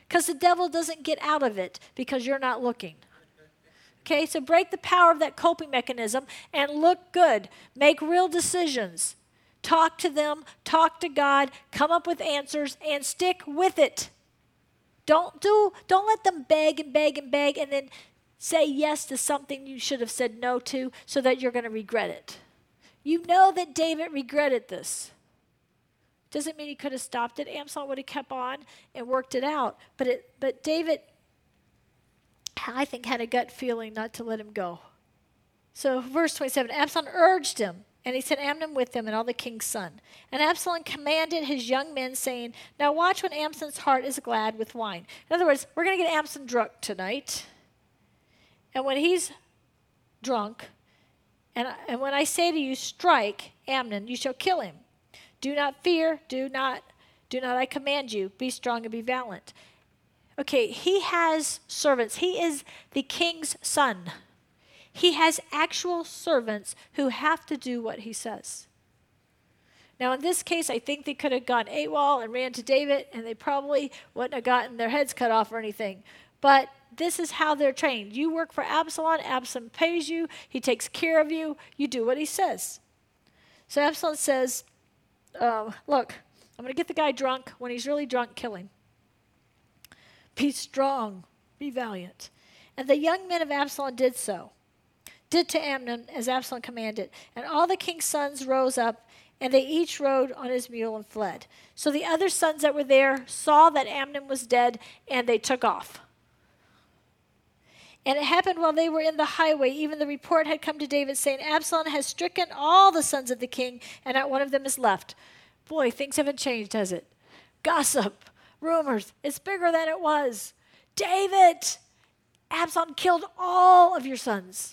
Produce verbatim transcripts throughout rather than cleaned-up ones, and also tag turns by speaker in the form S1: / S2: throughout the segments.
S1: because the devil doesn't get out of it because you're not looking. Okay, so break the power of that coping mechanism and look good. Make real decisions. Talk to them, talk to God, come up with answers, and stick with it. Don't do, don't let them beg and beg and beg and then say yes to something you should have said no to so that you're going to regret it. You know that David regretted this. Doesn't mean he could have stopped it. Absalom would have kept on and worked it out. But it, but David, I think, had a gut feeling not to let him go. So verse twenty-seven, Absalom urged him, and he sent Amnon with him and all the king's son. And Absalom commanded his young men, saying, now watch when Amnon's heart is glad with wine. In other words, we're going to get Amnon drunk tonight. And when he's drunk, and, and when I say to you, strike Amnon, you shall kill him. Do not fear, do not, do not I command you, be strong and be valiant. Okay, he has servants. He is the king's son. He has actual servants who have to do what he says. Now, in this case, I think they could have gone AWOL and ran to David, and they probably wouldn't have gotten their heads cut off or anything. But this is how they're trained. You work for Absalom. Absalom pays you. He takes care of you. You do what he says. So Absalom says, uh, look, I'm going to get the guy drunk. When he's really drunk, kill him. Be strong. Be valiant. And the young men of Absalom did so. Did to Amnon as Absalom commanded. And all the king's sons rose up, and they each rode on his mule and fled. So the other sons that were there saw that Amnon was dead, and they took off. And it happened while they were in the highway, even the report had come to David saying, Absalom has stricken all the sons of the king, and not one of them is left. Boy, things haven't changed, has it? Gossip, rumors, it's bigger than it was. David, Absalom killed all of your sons.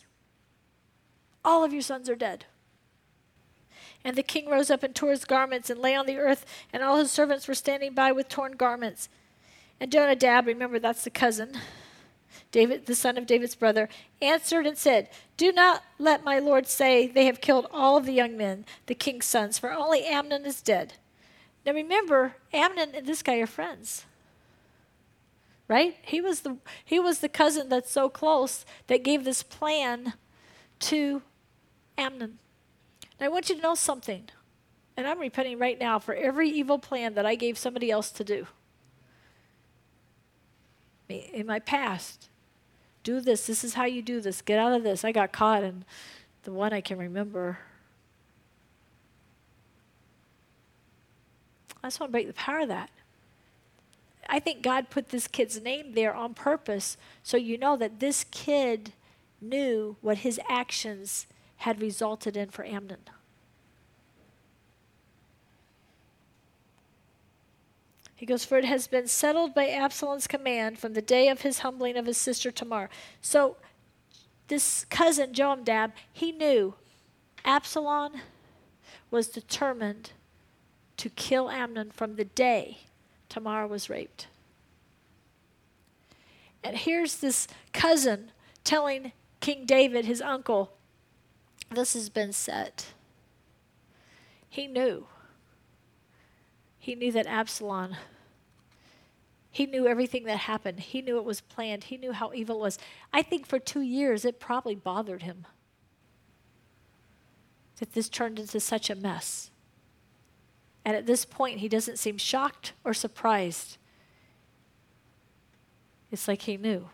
S1: All of your sons are dead. And the king rose up and tore his garments and lay on the earth, and all his servants were standing by with torn garments. And Jonadab, remember that's the cousin, David, the son of David's brother, answered and said, do not let my lord say they have killed all of the young men, the king's sons, for only Amnon is dead. Now remember, Amnon and this guy are friends. Right? He was the he was the cousin that's so close that gave this plan to Amnon. Now I want you to know something, and I'm repenting right now for every evil plan that I gave somebody else to do. In my past, do this, this is how you do this, get out of this. I got caught in the one I can remember. I just want to break the power of that. I think God put this kid's name there on purpose so you know that this kid knew what his actions had resulted in for Amnon. He goes, for it has been settled by Absalom's command from the day of his humbling of his sister Tamar. So this cousin, Jonadab, he knew Absalom was determined to kill Amnon from the day Tamar was raped. And here's this cousin telling King David, his uncle, this has been set. He knew. He knew that Absalom, he knew everything that happened. He knew it was planned. He knew how evil it was. I think for two years it probably bothered him that this turned into such a mess. And at this point, he doesn't seem shocked or surprised. It's like he knew.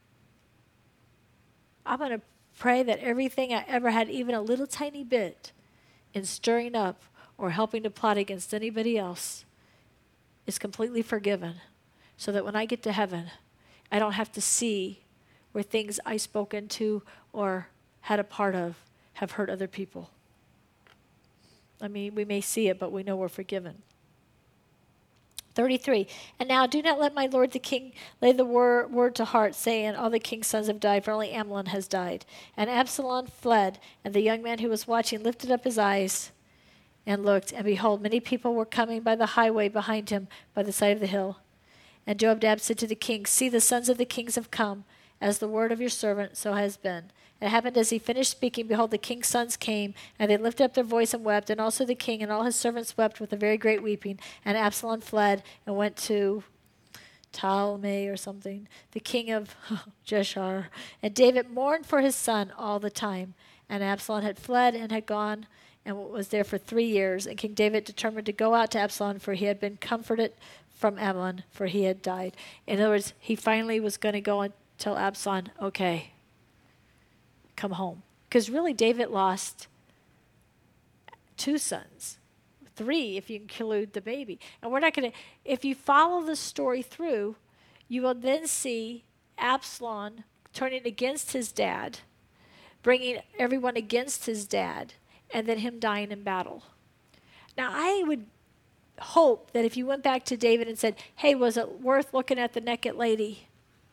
S1: I'm going to pray that everything I ever had, even a little tiny bit, in stirring up or helping to plot against anybody else, is completely forgiven, so that when I get to heaven, I don't have to see where things I spoke into or had a part of have hurt other people. I mean, we may see it, but we know we're forgiven. thirty-three, and now do not let my lord the king lay the wor- word to heart, saying, all the king's sons have died, for only Amnon has died. And Absalom fled, and the young man who was watching lifted up his eyes and looked, and behold, many people were coming by the highway behind him by the side of the hill. And Jonadab said to the king, see, the sons of the kings have come, as the word of your servant so has been. It happened as he finished speaking, behold, the king's sons came, and they lifted up their voice and wept, and also the king and all his servants wept with a very great weeping. And Absalom fled and went to Talmai or something, the king of Jeshar. And David mourned for his son all the time. And Absalom had fled and had gone and was there for three years. And King David determined to go out to Absalom, for he had been comforted from Amnon, for he had died. In other words, he finally was going to go and tell Absalom, okay, come home. Because really, David lost two sons. Three, if you include the baby. And we're not going to, if you follow the story through, you will then see Absalom turning against his dad, bringing everyone against his dad, and then him dying in battle. Now, I would hope that if you went back to David and said, hey, was it worth looking at the naked lady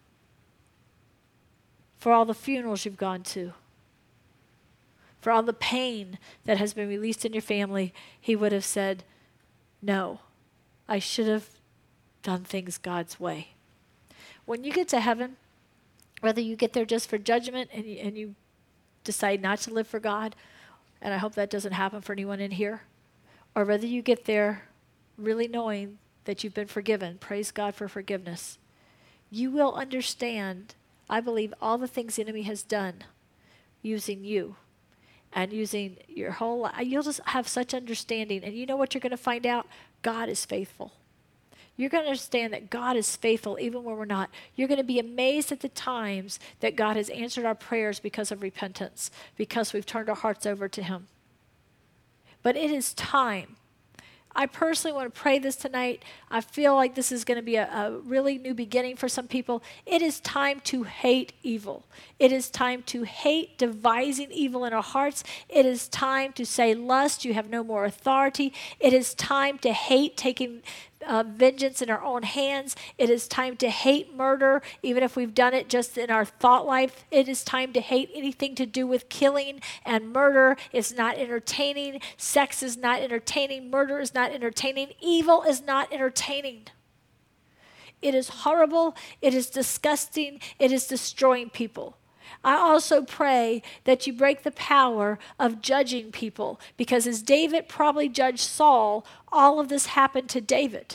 S1: for all the funerals you've gone to? For all the pain that has been released in your family, he would have said, no, I should have done things God's way. When you get to heaven, whether you get there just for judgment and you, and you decide not to live for God, and I hope that doesn't happen for anyone in here, or whether you get there really knowing that you've been forgiven, praise God for forgiveness, you will understand, I believe, all the things the enemy has done using you. And using your whole life, you'll just have such understanding. And you know what you're going to find out? God is faithful. You're going to understand that God is faithful even when we're not. You're going to be amazed at the times that God has answered our prayers because of repentance, because we've turned our hearts over to him. But it is time. I personally want to pray this tonight. I feel like this is going to be a, a really new beginning for some people. It is time to hate evil. It is time to hate devising evil in our hearts. It is time to say, lust, you have no more authority. It is time to hate taking uh, vengeance in our own hands. It is time to hate murder, even if we've done it just in our thought life. It is time to hate anything to do with killing and murder. It's not entertaining. Sex is not entertaining. Murder is not entertaining. Evil is not entertaining. It is horrible. It is disgusting. It is destroying people. I also pray that you break the power of judging people, because as David probably judged Saul, all of this happened to David.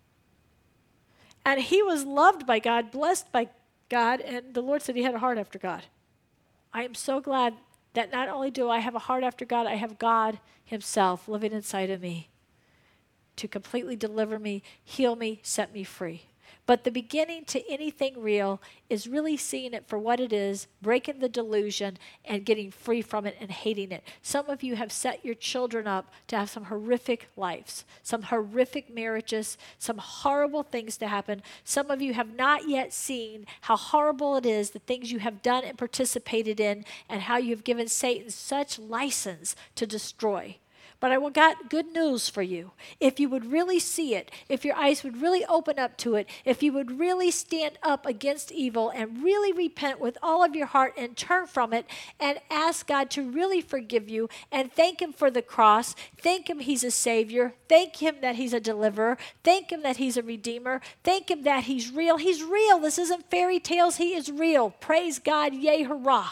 S1: And he was loved by God, blessed by God, and the Lord said he had a heart after God. I am so glad that not only do I have a heart after God, I have God himself living inside of me to completely deliver me, heal me, set me free. But the beginning to anything real is really seeing it for what it is, breaking the delusion, and getting free from it and hating it. Some of you have set your children up to have some horrific lives, some horrific marriages, some horrible things to happen. Some of you have not yet seen how horrible it is, the things you have done and participated in, and how you have given Satan such license to destroy. But I got good news for you. If you would really see it, if your eyes would really open up to it, if you would really stand up against evil and really repent with all of your heart and turn from it and ask God to really forgive you and thank him for the cross, thank him he's a savior, thank him that he's a deliverer, thank him that he's a redeemer, thank him that he's real. He's real. This isn't fairy tales. He is real. Praise God. Yay, hurrah.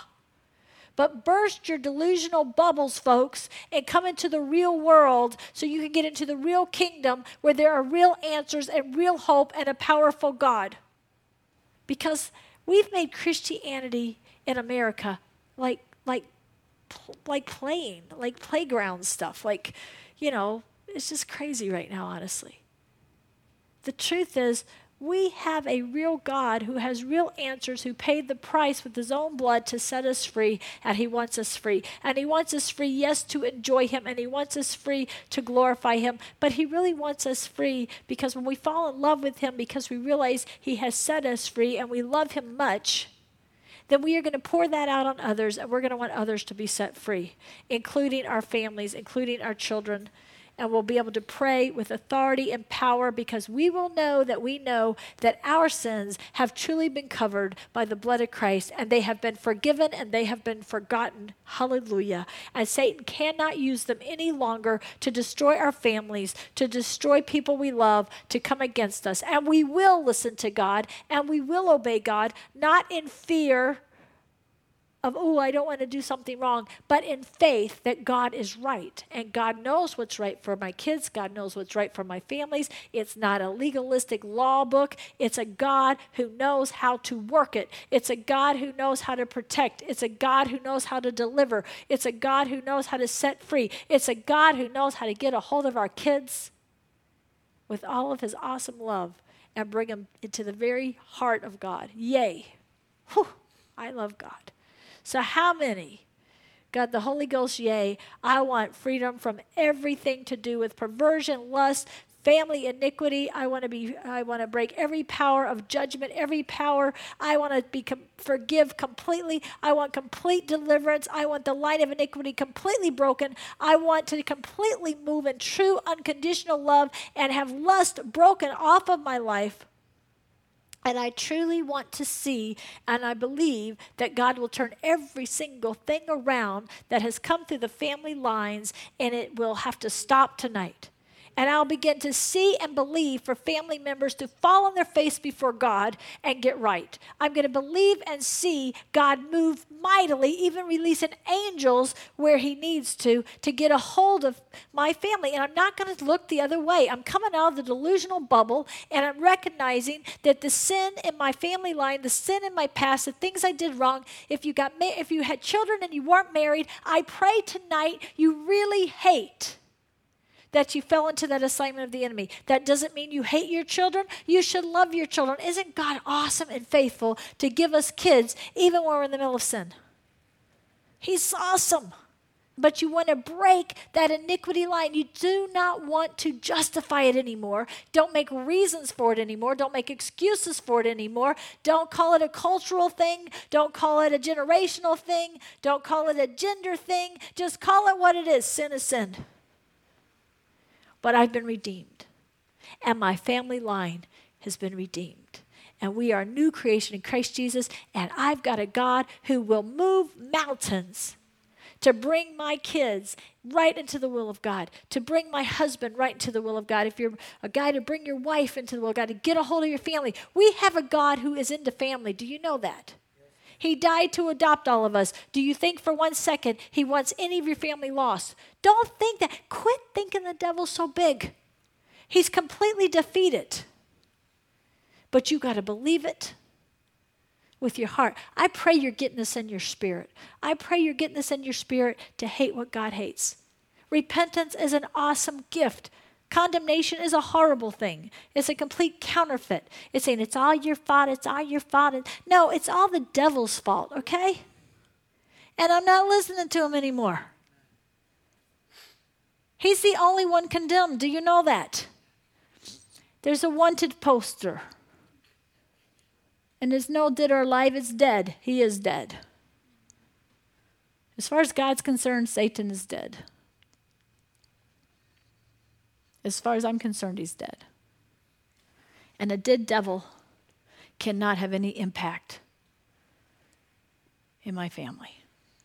S1: But burst your delusional bubbles, folks, and come into the real world so you can get into the real kingdom where there are real answers and real hope and a powerful God. Because we've made Christianity in America like like like playing, like playground stuff. Like, you know, it's just crazy right now, honestly. The truth is, we have a real God who has real answers, who paid the price with his own blood to set us free, and he wants us free. And he wants us free, yes, to enjoy him, and he wants us free to glorify him, but he really wants us free because when we fall in love with him, because we realize he has set us free and we love him much, then we are going to pour that out on others, and we're going to want others to be set free, including our families, including our children. And we'll be able to pray with authority and power because we will know that we know that our sins have truly been covered by the blood of Christ, and they have been forgiven and they have been forgotten. Hallelujah. And Satan cannot use them any longer to destroy our families, to destroy people we love, to come against us. And we will listen to God and we will obey God, not in fear of, oh, I don't want to do something wrong, but in faith that God is right. And God knows what's right for my kids. God knows what's right for my families. It's not a legalistic law book. It's a God who knows how to work it. It's a God who knows how to protect. It's a God who knows how to deliver. It's a God who knows how to set free. It's a God who knows how to get a hold of our kids with all of his awesome love and bring them into the very heart of God. Yay. Whew, I love God. So how many got the Holy Ghost? Yay. I want freedom from everything to do with perversion, lust, family iniquity. I want to be. I want to break every power of judgment, every power. I want to be com- forgive completely. I want complete deliverance. I want the line of iniquity completely broken. I want to completely move in true unconditional love and have lust broken off of my life. And I truly want to see, and I believe that God will turn every single thing around that has come through the family lines, and it will have to stop tonight. And I'll begin to see and believe for family members to fall on their face before God and get right. I'm going to believe and see God move mightily, even releasing angels where he needs to, to get a hold of my family. And I'm not going to look the other way. I'm coming out of the delusional bubble, and I'm recognizing that the sin in my family line, the sin in my past, the things I did wrong, if you got ma- if you had children and you weren't married, I pray tonight you really hate that you fell into that assignment of the enemy. That doesn't mean you hate your children. You should love your children. Isn't God awesome and faithful to give us kids even when we're in the middle of sin? He's awesome. But you want to break that iniquity line. You do not want to justify it anymore. Don't make reasons for it anymore. Don't make excuses for it anymore. Don't call it a cultural thing. Don't call it a generational thing. Don't call it a gender thing. Just call it what it is. Sin is sin. But I've been redeemed, and my family line has been redeemed, and we are a new creation in Christ Jesus, and I've got a God who will move mountains to bring my kids right into the will of God, to bring my husband right into the will of God. If you're a guy, to bring your wife into the will of God, to get a hold of your family. We have a God who is into family. Do you know that? He died to adopt all of us. Do you think for one second he wants any of your family lost? Don't think that. Quit thinking the devil's so big. He's completely defeated. But you got to believe it with your heart. I pray you're getting this in your spirit. I pray you're getting this in your spirit to hate what God hates. Repentance is an awesome gift. Condemnation is a horrible thing. It's a complete counterfeit. It's saying it's all your fault, it's all your fault. No, it's all the devil's fault, okay? And I'm not listening to him anymore. He's the only one condemned. Do you know that? There's a wanted poster. And there's no dead or alive, it's dead. He is dead. As far as God's concerned, Satan is dead. As far as I'm concerned, he's dead. And a dead devil cannot have any impact in my family.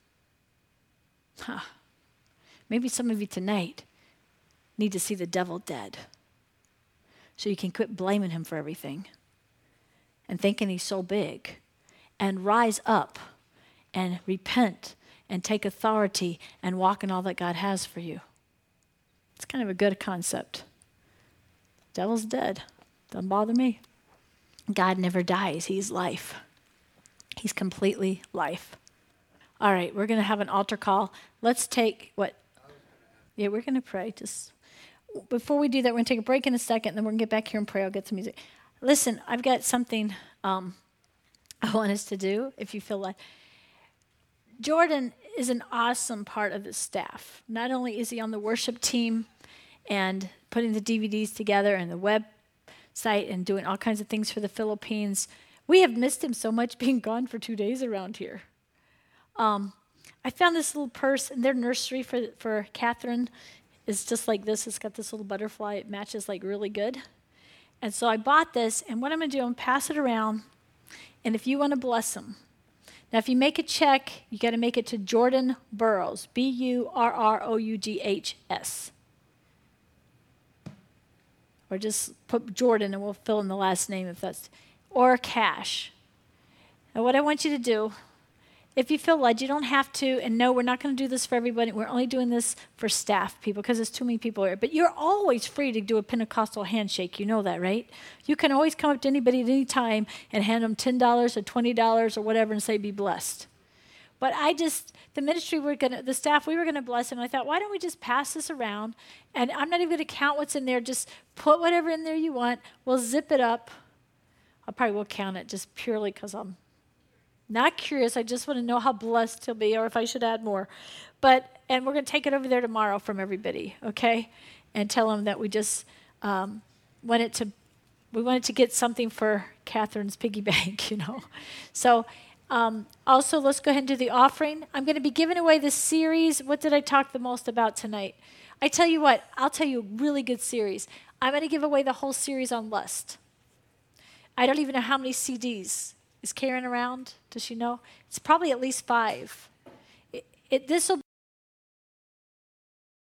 S1: Huh. Maybe some of you tonight need to see the devil dead so you can quit blaming him for everything and thinking he's so big, and rise up and repent and take authority and walk in all that God has for you. It's kind of a good concept. Devil's dead. Doesn't bother me. God never dies. He's life. He's completely life. All right, we're going to have an altar call. Let's take what? Yeah, we're going to pray. Just before we do that, we're going to take a break in a second, and then we're going to get back here and pray. I'll get some music. Listen, I've got something um, I want us to do, if you feel like. Jordan is an awesome part of the staff. Not only is he on the worship team and putting the D V Ds together and the website and doing all kinds of things for the Philippines, we have missed him so much being gone for two days around here. Um, I found this little purse, and their nursery for, for Catherine is just like this. It's got this little butterfly. It matches like really good. And so I bought this, and what I'm going to do, I'm going to pass it around, and if you want to bless him. Now, if you make a check, you got to make it to Jordan Burroughs, B U R R O U G H S. Or just put Jordan, and we'll fill in the last name if that's, or cash. And what I want you to do if you feel led, you don't have to. And no, we're not going to do this for everybody. We're only doing this for staff people because there's too many people here. But you're always free to do a Pentecostal handshake. You know that, right? You can always come up to anybody at any time and hand them ten dollars or twenty dollars or whatever and say, be blessed. But I just, the ministry we're going to, the staff, we were going to bless them. And I thought, why don't we just pass this around? And I'm not even going to count what's in there. Just put whatever in there you want. We'll zip it up. I probably will count it just purely because I'm not curious. I just want to know how blessed he'll be or if I should add more. But, and we're going to take it over there tomorrow from everybody, okay? And tell them that we just um, wanted to, we wanted to get something for Catherine's piggy bank, you know. So um, also, let's go ahead and do the offering. I'm going to be giving away this series. What did I talk the most about tonight? I tell you what, I'll tell you a really good series. I'm going to give away the whole series on lust. I don't even know how many C Ds. Is Karen around? Does she know? It's probably at least five. It, it, this will